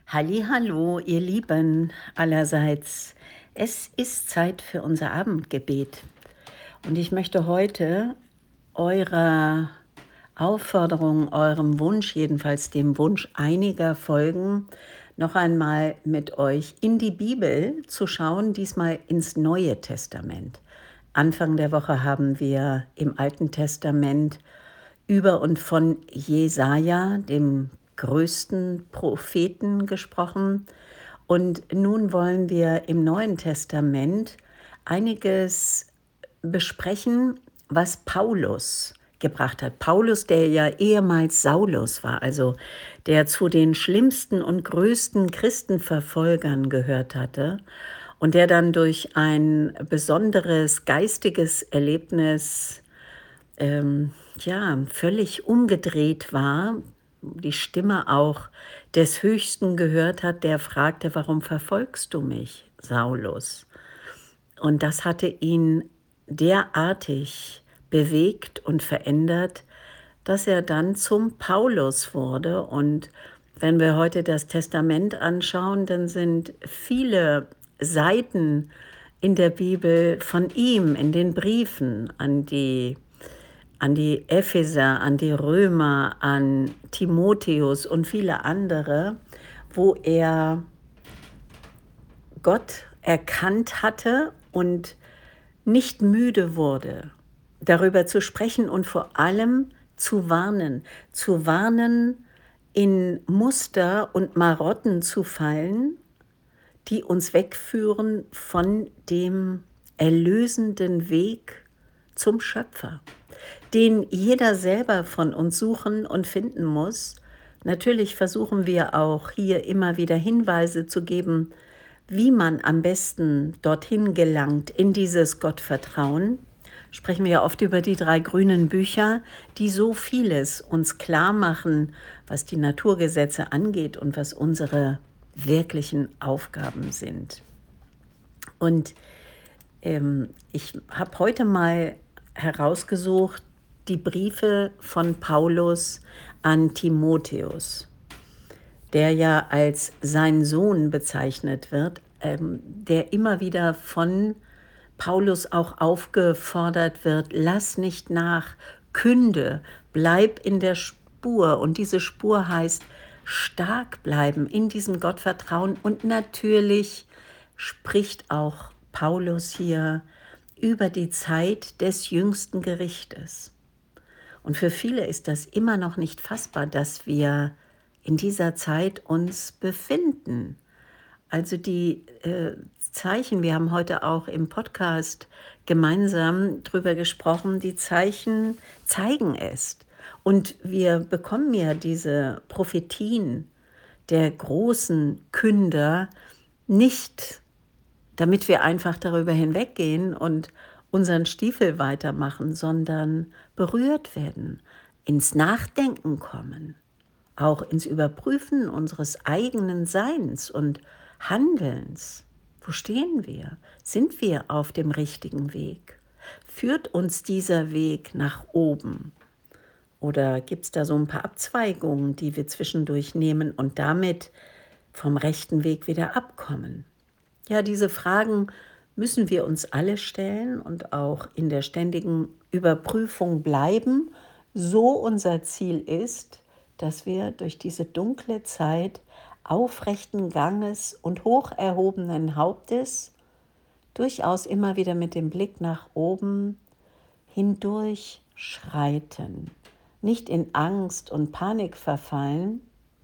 Hallo, ihr Lieben allerseits. Es ist Zeit für unser Abendgebet. Und ich möchte heute eurer Aufforderung, eurem Wunsch, jedenfalls dem Wunsch einiger folgen, noch einmal mit euch in die Bibel zu schauen, diesmal ins Neue Testament. Anfang der Woche haben wir im Alten Testament über und von Jesaja, dem größten Propheten, gesprochen. Und nun wollen wir im Neuen Testament einiges besprechen, was Paulus gebracht hat. Paulus, der ja ehemals Saulus war, also der zu den schlimmsten und größten Christenverfolgern gehört hatte und der dann durch ein besonderes geistiges Erlebnis völlig umgedreht war, die Stimme auch des Höchsten gehört hat, der fragte: „Warum verfolgst du mich, Saulus?“ Und das hatte ihn derartig bewegt und verändert, dass er dann zum Paulus wurde. Und wenn wir heute das Testament anschauen, dann sind viele Seiten in der Bibel von ihm, in den Briefen an die Epheser, an die Römer, an Timotheus und viele andere, wo er Gott erkannt hatte und nicht müde wurde, darüber zu sprechen und vor allem zu warnen, in Muster und Marotten zu fallen, die uns wegführen von dem erlösenden Weg zum Schöpfer, den jeder selber von uns suchen und finden muss. Natürlich versuchen wir auch hier immer wieder Hinweise zu geben, wie man am besten dorthin gelangt, in dieses Gottvertrauen. Sprechen wir ja oft über die 3 grünen Bücher, die so vieles uns klar machen, was die Naturgesetze angeht und was unsere wirklichen Aufgaben sind. Und ich habe heute mal herausgesucht die Briefe von Paulus an Timotheus, der ja als sein Sohn bezeichnet wird, der immer wieder von Paulus auch aufgefordert wird: Lass nicht nach, künde, bleib in der Spur. Und diese Spur heißt stark bleiben in diesem Gottvertrauen. Und natürlich spricht auch Paulus hier über die Zeit des jüngsten Gerichtes. Und für viele ist das immer noch nicht fassbar, dass wir in dieser Zeit uns befinden. Also die Zeichen, wir haben heute auch im Podcast gemeinsam drüber gesprochen, die Zeichen zeigen es. Und wir bekommen ja diese Prophetien der großen Künder nicht, damit wir einfach darüber hinweggehen und unseren Stiefel weitermachen, sondern berührt werden, ins Nachdenken kommen, auch ins Überprüfen unseres eigenen Seins und Handelns. Wo stehen wir? Sind wir auf dem richtigen Weg? Führt uns dieser Weg nach oben? Oder gibt es da so ein paar Abzweigungen, die wir zwischendurch nehmen und damit vom rechten Weg wieder abkommen? Ja, diese Fragen müssen wir uns alle stellen und auch in der ständigen Überprüfung bleiben, so unser Ziel ist, dass wir durch diese dunkle Zeit aufrechten Ganges und hoch erhobenen Hauptes durchaus immer wieder mit dem Blick nach oben hindurch schreiten, nicht in Angst und Panik verfallen.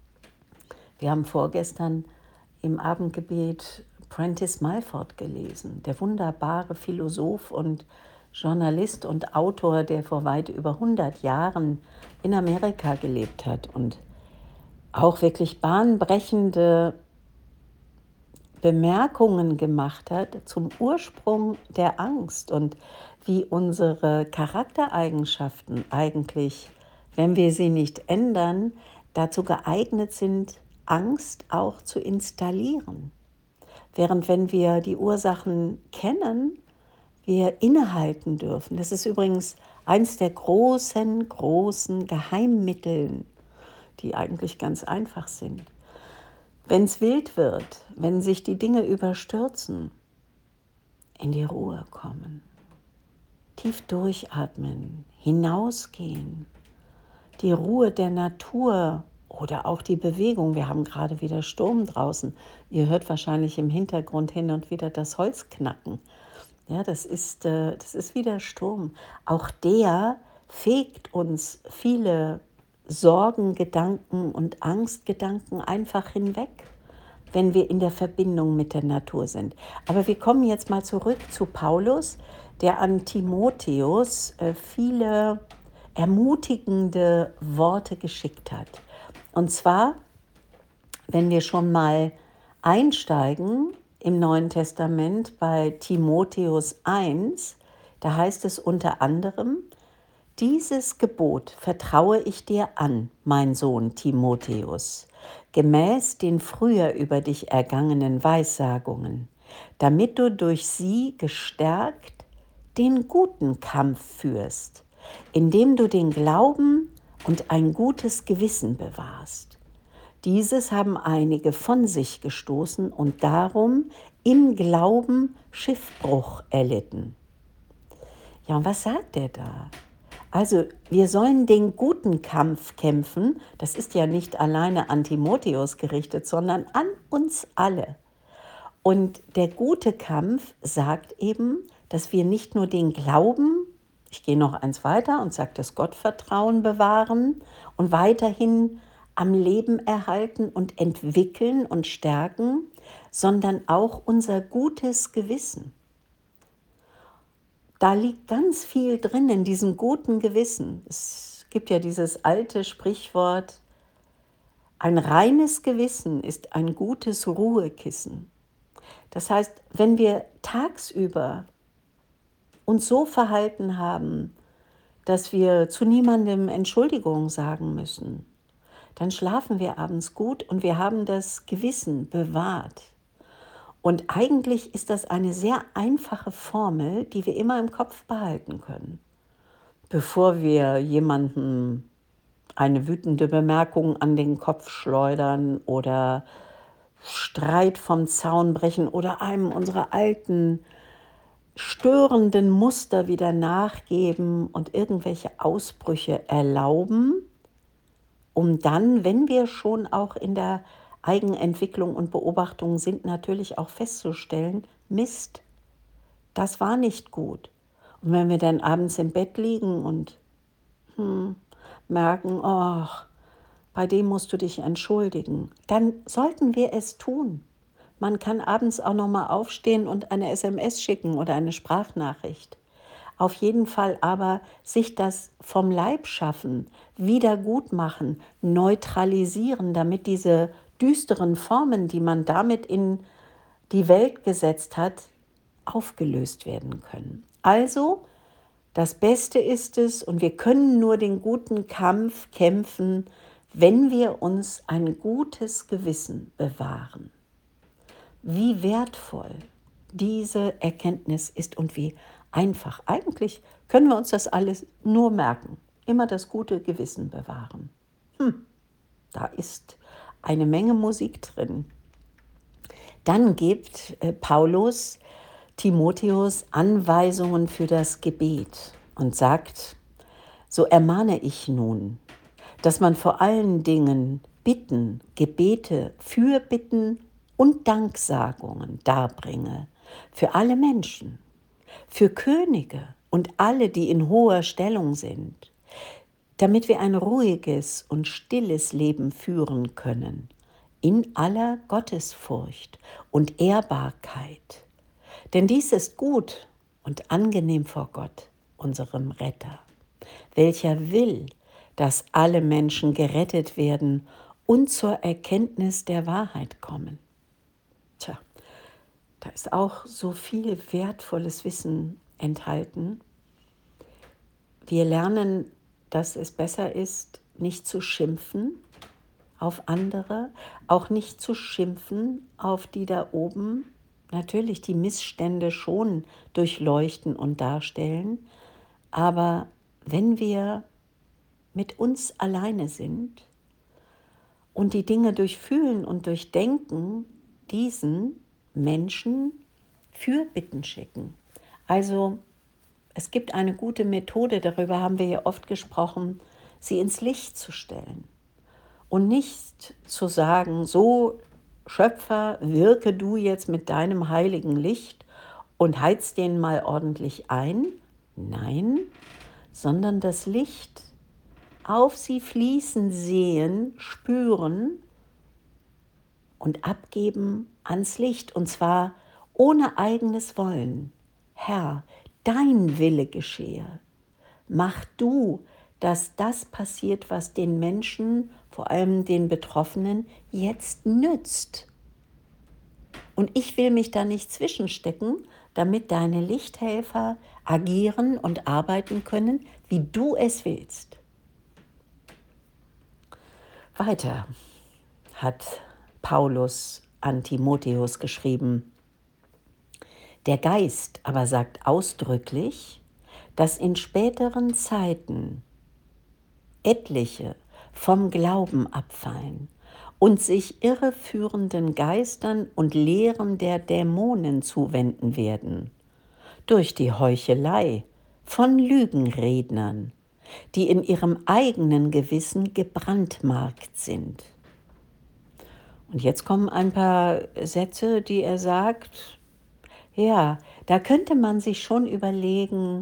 Wir haben vorgestern im Abendgebet Prentice Mulford gelesen, der wunderbare Philosoph und Journalist und Autor, der vor weit über 100 Jahren in Amerika gelebt hat und auch wirklich bahnbrechende Bemerkungen gemacht hat zum Ursprung der Angst und wie unsere Charaktereigenschaften eigentlich, wenn wir sie nicht ändern, dazu geeignet sind, Angst auch zu installieren. Während wenn wir die Ursachen kennen, wir innehalten dürfen. Das ist übrigens eins der großen Geheimmittel, die eigentlich ganz einfach sind. wenn es wild wird, wenn sich die Dinge überstürzen, in die Ruhe kommen, tief durchatmen, hinausgehen, die Ruhe der Natur oder auch die Bewegung. Wir haben gerade wieder Sturm draußen. Ihr hört wahrscheinlich im Hintergrund hin und wieder das Holz knacken. Ja, das ist wieder Sturm. Auch der fegt uns viele Sorgen, Gedanken und Angstgedanken einfach hinweg, wenn wir in der Verbindung mit der Natur sind. Aber wir kommen jetzt mal zurück zu Paulus, der an Timotheus viele ermutigende Worte geschickt hat. Und zwar, wenn wir schon mal einsteigen im Neuen Testament bei Timotheus 1, da heißt es unter anderem: Dieses Gebot vertraue ich dir an, mein Sohn Timotheus, gemäß den früher über dich ergangenen Weissagungen, damit du durch sie gestärkt den guten Kampf führst, indem du den Glauben und ein gutes Gewissen bewahrst. Dieses haben einige von sich gestoßen und darum im Glauben Schiffbruch erlitten. Ja, und was sagt er da? Also, wir sollen den guten Kampf kämpfen. Das ist ja nicht alleine an Timotheus gerichtet, sondern an uns alle. Und der gute Kampf sagt eben, dass wir nicht nur den Glauben, ich gehe noch eins weiter und sage, das Gottvertrauen bewahren und weiterhin am Leben erhalten und entwickeln und stärken, sondern auch unser gutes Gewissen. Da liegt ganz viel drin in diesem guten Gewissen. Es gibt ja dieses alte Sprichwort: ein reines Gewissen ist ein gutes Ruhekissen. Das heißt, wenn wir tagsüber uns so verhalten haben, dass wir zu niemandem Entschuldigung sagen müssen, dann schlafen wir abends gut und wir haben das Gewissen bewahrt. Und eigentlich ist das eine sehr einfache Formel, die wir immer im Kopf behalten können. Bevor wir jemandem eine wütende Bemerkung an den Kopf schleudern oder Streit vom Zaun brechen oder einem unserer alten störenden Muster wieder nachgeben und irgendwelche Ausbrüche erlauben, um dann, wenn wir schon auch in der Eigenentwicklung und Beobachtung sind, natürlich auch festzustellen: Mist, das war nicht gut. Und wenn wir dann abends im Bett liegen und merken, oh, bei dem musst du dich entschuldigen, dann sollten wir es tun. Man kann abends auch noch mal aufstehen und eine SMS schicken oder eine Sprachnachricht. Auf jeden Fall aber sich das vom Leib schaffen, wieder gut machen, neutralisieren, damit diese düsteren Formen, die man damit in die Welt gesetzt hat, aufgelöst werden können. Also, das Beste ist es, und wir können nur den guten Kampf kämpfen, wenn wir uns ein gutes Gewissen bewahren. Wie wertvoll diese Erkenntnis ist und wie einfach. Eigentlich können wir uns das alles nur merken. Immer das gute Gewissen bewahren. Da ist eine Menge Musik drin. Dann gibt Paulus Timotheus Anweisungen für das Gebet und sagt: So ermahne ich nun, dass man vor allen Dingen Bitten, Gebete, Fürbitten und Danksagungen darbringe für alle Menschen, für Könige und alle, die in hoher Stellung sind, damit wir ein ruhiges und stilles Leben führen können, in aller Gottesfurcht und Ehrbarkeit. Denn dies ist gut und angenehm vor Gott, unserem Retter, welcher will, dass alle Menschen gerettet werden und zur Erkenntnis der Wahrheit kommen. Tja, da ist auch so viel wertvolles Wissen enthalten. Wir lernen, dass es besser ist, nicht zu schimpfen auf andere, auch nicht zu schimpfen auf die da oben. Natürlich die Missstände schon durchleuchten und darstellen, aber wenn wir mit uns alleine sind und die Dinge durch Fühlen und durch Denken diesen Menschen Fürbitten schicken. Also es gibt eine gute Methode, darüber haben wir ja oft gesprochen, sie ins Licht zu stellen und nicht zu sagen, so Schöpfer, wirke du jetzt mit deinem heiligen Licht und heiz den mal ordentlich ein. Nein, sondern das Licht auf sie fließen sehen, spüren und abgeben ans Licht, und zwar ohne eigenes Wollen. Herr, dein Wille geschehe. Mach du, dass das passiert, was den Menschen, vor allem den Betroffenen, jetzt nützt. Und ich will mich da nicht zwischenstecken, damit deine Lichthelfer agieren und arbeiten können, wie du es willst. Weiter hat Paulus an Timotheus geschrieben: Der Geist aber sagt ausdrücklich, dass in späteren Zeiten etliche vom Glauben abfallen und sich irreführenden Geistern und Lehren der Dämonen zuwenden werden, durch die Heuchelei von Lügenrednern, die in ihrem eigenen Gewissen gebrandmarkt sind. Und jetzt kommen ein paar Sätze, die er sagt, ja, da könnte man sich schon überlegen,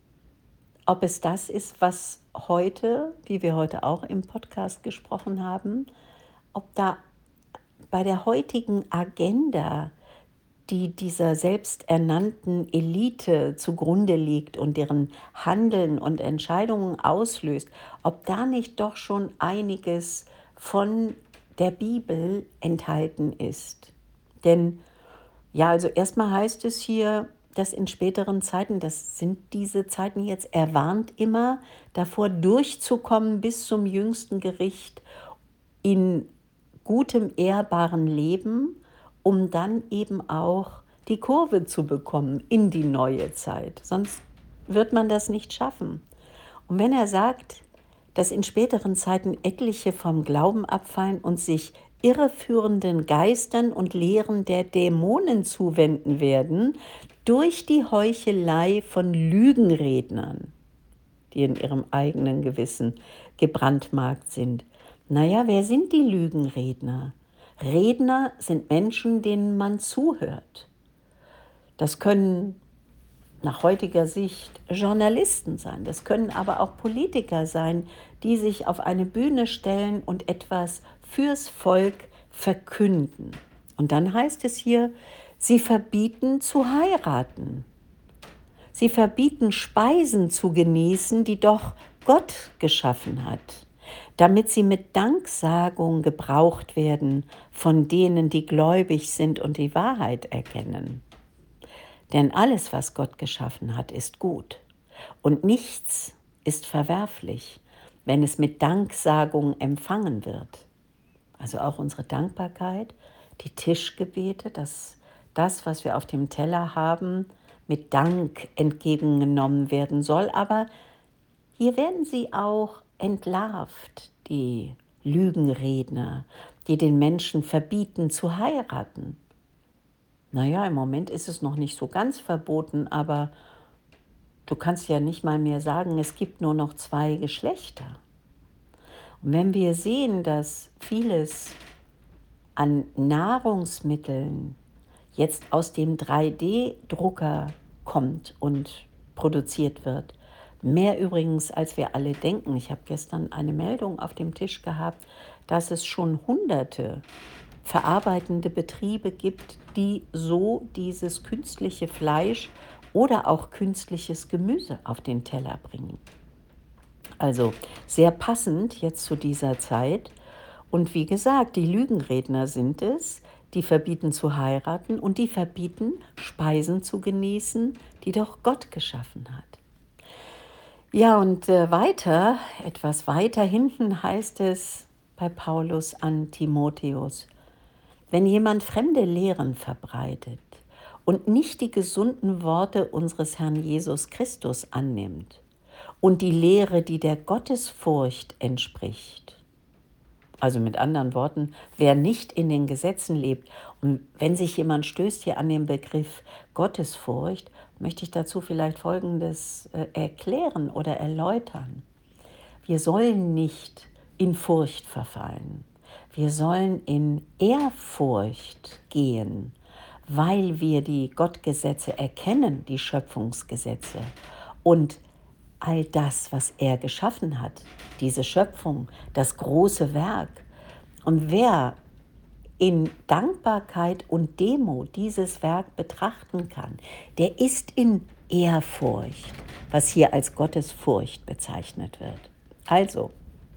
ob es das ist, was heute, wie wir heute auch im Podcast gesprochen haben, ob da bei der heutigen Agenda, die dieser selbsternannten Elite zugrunde liegt und deren Handeln und Entscheidungen auslöst, ob da nicht doch schon einiges von der Bibel enthalten ist. Denn ja, also erstmal heißt es hier, dass in späteren Zeiten, das sind diese Zeiten jetzt, er warnt immer davor, durchzukommen bis zum jüngsten Gericht in gutem, ehrbaren Leben, um dann eben auch die Kurve zu bekommen in die neue Zeit. Sonst wird man das nicht schaffen. Und wenn er sagt, dass in späteren Zeiten etliche vom Glauben abfallen und sich irreführenden Geistern und Lehren der Dämonen zuwenden werden, durch die Heuchelei von Lügenrednern, die in ihrem eigenen Gewissen gebrandmarkt sind. Naja, wer sind die Lügenredner? Redner sind Menschen, denen man zuhört. Das können nach heutiger Sicht Journalisten sein, das können aber auch Politiker sein, die sich auf eine Bühne stellen und etwas fürs Volk verkünden. Und dann heißt es hier, sie verbieten zu heiraten. Sie verbieten Speisen zu genießen, die doch Gott geschaffen hat, damit sie mit Danksagung gebraucht werden von denen, die gläubig sind und die Wahrheit erkennen. Denn alles, was Gott geschaffen hat, ist gut. Und nichts ist verwerflich, wenn es mit Danksagung empfangen wird. Also auch unsere Dankbarkeit, die Tischgebete, das, was wir auf dem Teller haben, mit Dank entgegengenommen werden soll. Aber hier werden sie auch entlarvt, die Lügenredner, die den Menschen verbieten zu heiraten. Naja, im Moment ist es noch nicht so ganz verboten, aber du kannst ja nicht mal mehr sagen, es gibt nur noch 2 Geschlechter. Und wenn wir sehen, dass vieles an Nahrungsmitteln jetzt aus dem 3D-Drucker kommt und produziert wird, mehr übrigens, als wir alle denken. Ich habe gestern eine Meldung auf dem Tisch gehabt, dass es schon Hunderte verarbeitende Betriebe gibt, die so dieses künstliche Fleisch oder auch künstliches Gemüse auf den Teller bringen. Also sehr passend jetzt zu dieser Zeit. Und wie gesagt, die Lügenredner sind es, die verbieten zu heiraten und die verbieten, Speisen zu genießen, die doch Gott geschaffen hat. Ja, und etwas weiter hinten heißt es bei Paulus an Timotheus: Wenn jemand fremde Lehren verbreitet und nicht die gesunden Worte unseres Herrn Jesus Christus annimmt und die Lehre, die der Gottesfurcht entspricht, Also mit anderen Worten, wer nicht in den Gesetzen lebt. Und wenn sich jemand stößt hier an den Begriff Gottesfurcht, möchte ich dazu vielleicht Folgendes erklären oder erläutern. Wir sollen nicht in Furcht verfallen. Wir sollen in Ehrfurcht gehen, weil wir die Gottgesetze erkennen, die Schöpfungsgesetze. Und all das, was er geschaffen hat, diese Schöpfung, das große Werk. Und wer in Dankbarkeit und Demut dieses Werk betrachten kann, der ist in Ehrfurcht, was hier als Gottesfurcht bezeichnet wird. Also,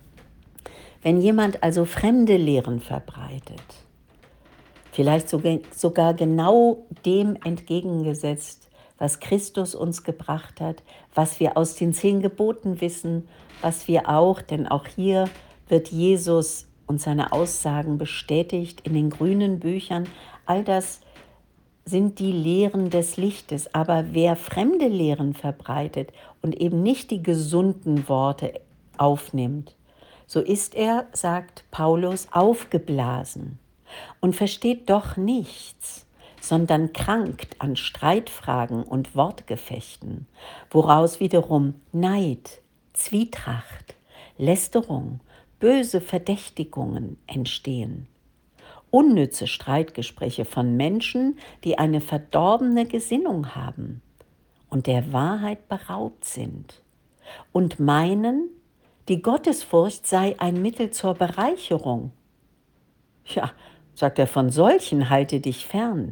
wenn jemand also fremde Lehren verbreitet, vielleicht sogar genau dem entgegengesetzt, was Christus uns gebracht hat, was wir aus den 10 Geboten wissen, was wir auch, denn auch hier wird Jesus und seine Aussagen bestätigt in den grünen Büchern. All das sind die Lehren des Lichtes. Aber wer fremde Lehren verbreitet und eben nicht die gesunden Worte aufnimmt, so ist er, sagt Paulus, aufgeblasen und versteht doch nichts, sondern krankt an Streitfragen und Wortgefechten, woraus wiederum Neid, Zwietracht, Lästerung, böse Verdächtigungen entstehen. Unnütze Streitgespräche von Menschen, die eine verdorbene Gesinnung haben und der Wahrheit beraubt sind und meinen, die Gottesfurcht sei ein Mittel zur Bereicherung. Ja, sagt er, von solchen halte dich fern.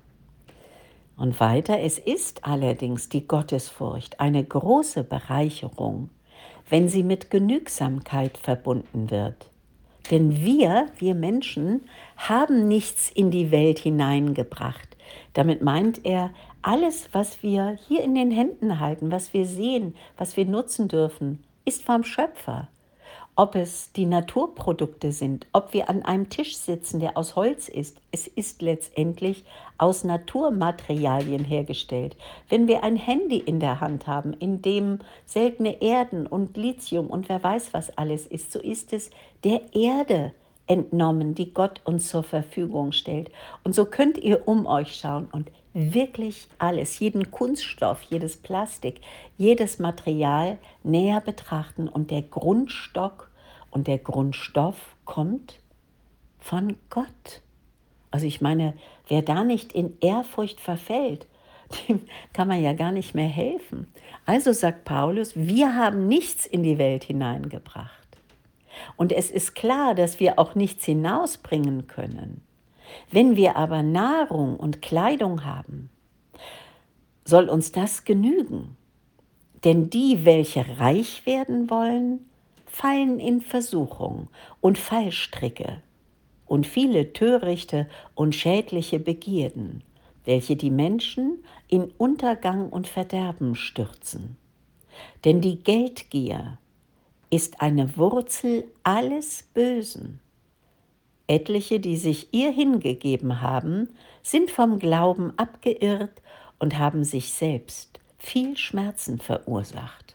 Und weiter, es ist allerdings die Gottesfurcht eine große Bereicherung, wenn sie mit Genügsamkeit verbunden wird. Denn wir Menschen, haben nichts in die Welt hineingebracht. Damit meint er, alles, was wir hier in den Händen halten, was wir sehen, was wir nutzen dürfen, ist vom Schöpfer. Ob es die Naturprodukte sind, ob wir an einem Tisch sitzen, der aus Holz ist, es ist letztendlich aus Naturmaterialien hergestellt. Wenn wir ein Handy in der Hand haben, in dem seltene Erden und Lithium und wer weiß was alles ist, so ist es der Erde entnommen, die Gott uns zur Verfügung stellt. Und so könnt ihr um euch schauen und wirklich alles, jeden Kunststoff, jedes Plastik, jedes Material näher betrachten und der Grundstock und der Grundstoff kommt von Gott. Also ich meine, wer da nicht in Ehrfurcht verfällt, dem kann man ja gar nicht mehr helfen. Also sagt Paulus, wir haben nichts in die Welt hineingebracht. Und es ist klar, dass wir auch nichts hinausbringen können. Wenn wir aber Nahrung und Kleidung haben, soll uns das genügen. Denn die, welche reich werden wollen, fallen in Versuchung und Fallstricke und viele törichte und schädliche Begierden, welche die Menschen in Untergang und Verderben stürzen. Denn die Geldgier ist eine Wurzel alles Bösen. Etliche, die sich ihr hingegeben haben, sind vom Glauben abgeirrt und haben sich selbst viel Schmerzen verursacht.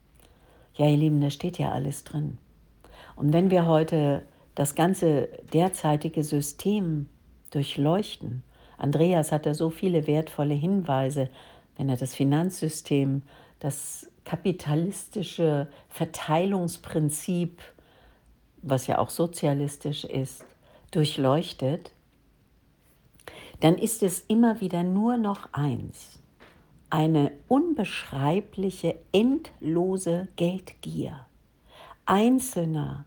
Ja, ihr Lieben, da steht ja alles drin. Und wenn wir heute das ganze derzeitige System durchleuchten, Andreas hatte so viele wertvolle Hinweise, wenn er das Finanzsystem, das kapitalistische Verteilungsprinzip, was ja auch sozialistisch ist, durchleuchtet, dann ist es immer wieder nur noch eins: eine unbeschreibliche, endlose Geldgier einzelner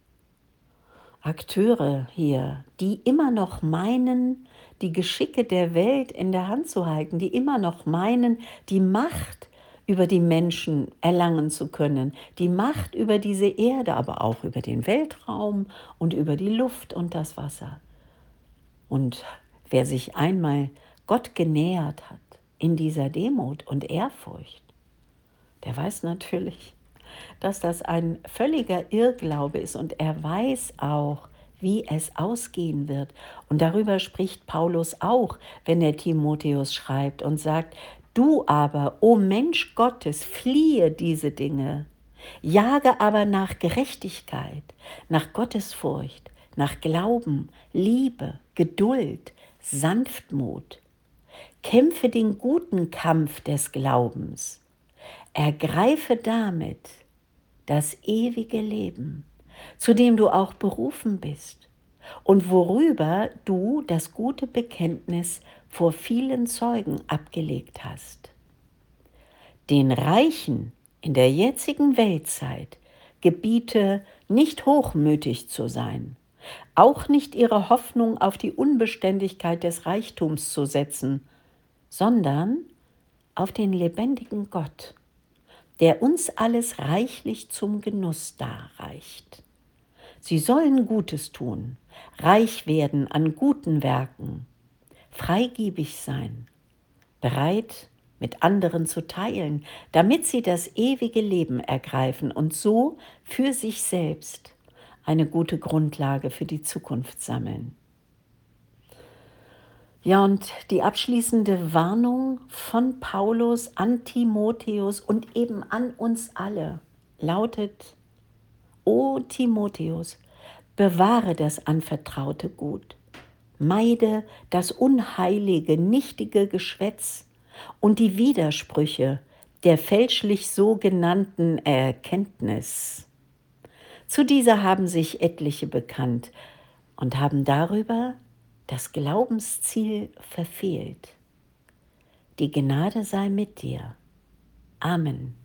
Akteure hier, die immer noch meinen, die Geschicke der Welt in der Hand zu halten, die immer noch meinen, die Macht über die Menschen erlangen zu können, die Macht über diese Erde, aber auch über den Weltraum und über die Luft und das Wasser. Und wer sich einmal Gott genähert hat in dieser Demut und Ehrfurcht, der weiß natürlich, dass das ein völliger Irrglaube ist und er weiß auch, wie es ausgehen wird. Und darüber spricht Paulus auch, wenn er Timotheus schreibt und sagt, du aber, o Mensch Gottes, fliehe diese Dinge, Jage aber nach Gerechtigkeit, nach Gottesfurcht, nach Glauben, Liebe, Geduld, Sanftmut. Kämpfe den guten Kampf des Glaubens. Ergreife damit das ewige Leben, zu dem du auch berufen bist und worüber du das gute Bekenntnis vor vielen Zeugen abgelegt hast. Den Reichen in der jetzigen Weltzeit gebiete nicht hochmütig zu sein, auch nicht ihre Hoffnung auf die Unbeständigkeit des Reichtums zu setzen, sondern auf den lebendigen Gott, der uns alles reichlich zum Genuss darreicht. Sie sollen Gutes tun, reich werden an guten Werken, freigebig sein, bereit, mit anderen zu teilen, damit sie das ewige Leben ergreifen und so für sich selbst eine gute Grundlage für die Zukunft sammeln. Ja, und die abschließende Warnung von Paulus an Timotheus und eben an uns alle lautet: O Timotheus, bewahre das anvertraute Gut, meide das unheilige, nichtige Geschwätz und die Widersprüche der fälschlich sogenannten Erkenntnis. Zu dieser haben sich etliche bekannt und haben darüber das Glaubensziel verfehlt. Die Gnade sei mit dir. Amen.